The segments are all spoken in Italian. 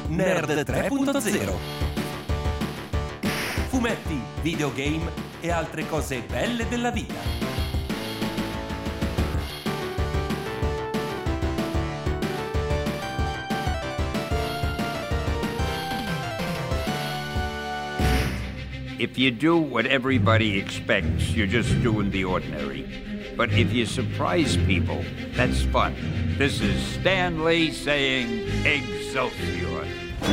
Nerd 3.0. Fumetti, videogame e altre cose belle della vita. If you do what everybody expects, you're just doing the ordinary. But if you surprise people, that's fun. This is Stan Lee saying Excelsior.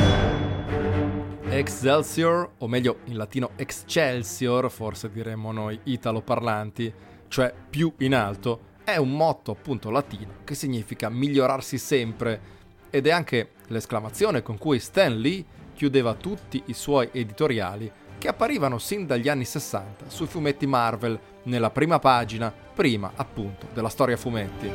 Excelsior, o meglio in latino Excelsior, forse diremmo noi italo-parlanti, cioè più in alto, è un motto appunto latino che significa migliorarsi sempre ed è anche l'esclamazione con cui Stan Lee chiudeva tutti i suoi editoriali che apparivano sin dagli anni 60 sui fumetti Marvel nella prima pagina, prima appunto della storia fumetti.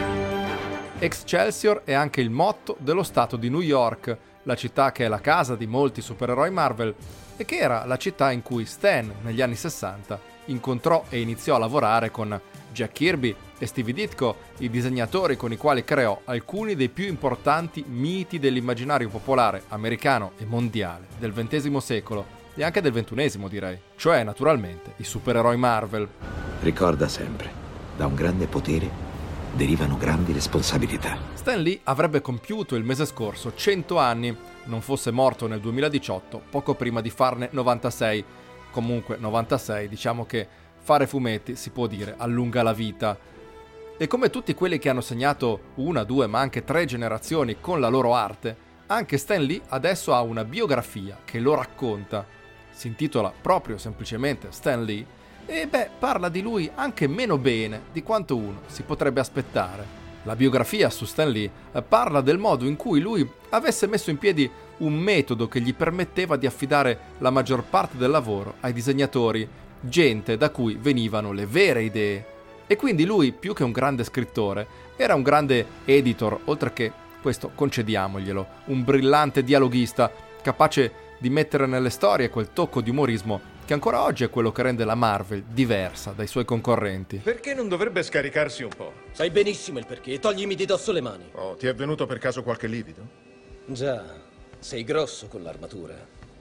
Excelsior è anche il motto dello stato di New York, la città che è la casa di molti supereroi Marvel e che era la città in cui Stan negli anni 60 incontrò e iniziò a lavorare con Jack Kirby e Steve Ditko, i disegnatori con i quali creò alcuni dei più importanti miti dell'immaginario popolare americano e mondiale del XX secolo e anche del XXI direi, cioè naturalmente i supereroi Marvel. Ricorda sempre, da un grande potere derivano grandi responsabilità. Stan Lee avrebbe compiuto il mese scorso 100 anni, non fosse morto nel 2018, poco prima di farne 96. Comunque 96, diciamo che fare fumetti si può dire allunga la vita. E come tutti quelli che hanno segnato una, due, ma anche 3 generazioni con la loro arte, anche Stan Lee adesso ha una biografia che lo racconta. Si intitola proprio semplicemente Stan Lee e parla di lui anche meno bene di quanto uno si potrebbe aspettare. La biografia su Stan Lee parla del modo in cui lui avesse messo in piedi un metodo che gli permetteva di affidare la maggior parte del lavoro ai disegnatori, gente da cui venivano le vere idee. E quindi lui, più che un grande scrittore, era un grande editor, oltre che, questo concediamoglielo, un brillante dialoghista, capace di mettere nelle storie quel tocco di umorismo che ancora oggi è quello che rende la Marvel diversa dai suoi concorrenti. Perché non dovrebbe scaricarsi un po'? Sai benissimo il perché, toglimi di dosso le mani. Oh, ti è venuto per caso qualche livido? Già, sei grosso con l'armatura.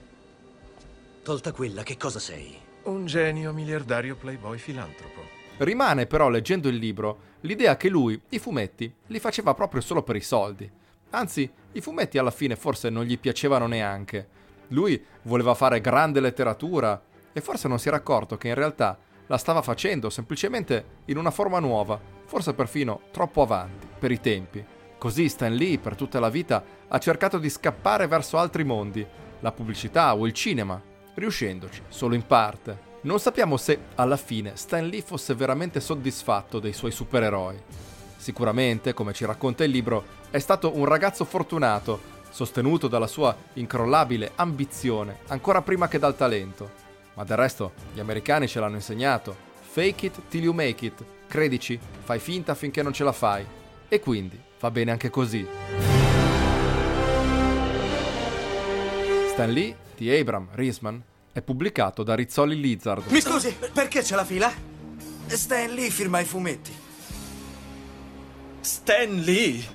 Tolta quella, che cosa sei? Un genio miliardario playboy filantropo. Rimane però, leggendo il libro, l'idea che lui i fumetti li faceva proprio solo per i soldi. Anzi, i fumetti alla fine forse non gli piacevano neanche. Lui voleva fare grande letteratura e forse non si era accorto che in realtà la stava facendo semplicemente in una forma nuova, forse perfino troppo avanti per i tempi. Così Stan Lee per tutta la vita ha cercato di scappare verso altri mondi, la pubblicità o il cinema, riuscendoci solo in parte. Non sappiamo se alla fine Stan Lee fosse veramente soddisfatto dei suoi supereroi. Sicuramente, come ci racconta il libro, è stato un ragazzo fortunato, sostenuto dalla sua incrollabile ambizione, ancora prima che dal talento. Ma del resto, gli americani ce l'hanno insegnato. Fake it till you make it. Credici, fai finta finché non ce la fai. E quindi va bene anche così. Stan Lee di Abram Risman è pubblicato da Rizzoli Lizard. Mi scusi, perché c'è la fila? Stan Lee firma i fumetti. Stan Lee?